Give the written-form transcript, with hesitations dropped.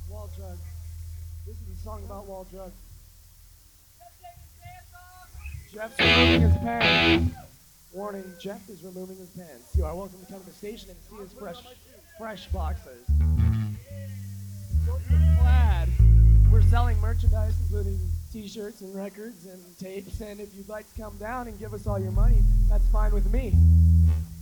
Wall Drug. This is a song about Wall Drug. Jeff's removing his pants. Warning, Jeff is removing his pants. You are welcome to come to the station and see his fresh boxers. Glad. We're selling merchandise, including t-shirts and records and tapes, and if you'd like to come down and give us all your money, that's fine with me.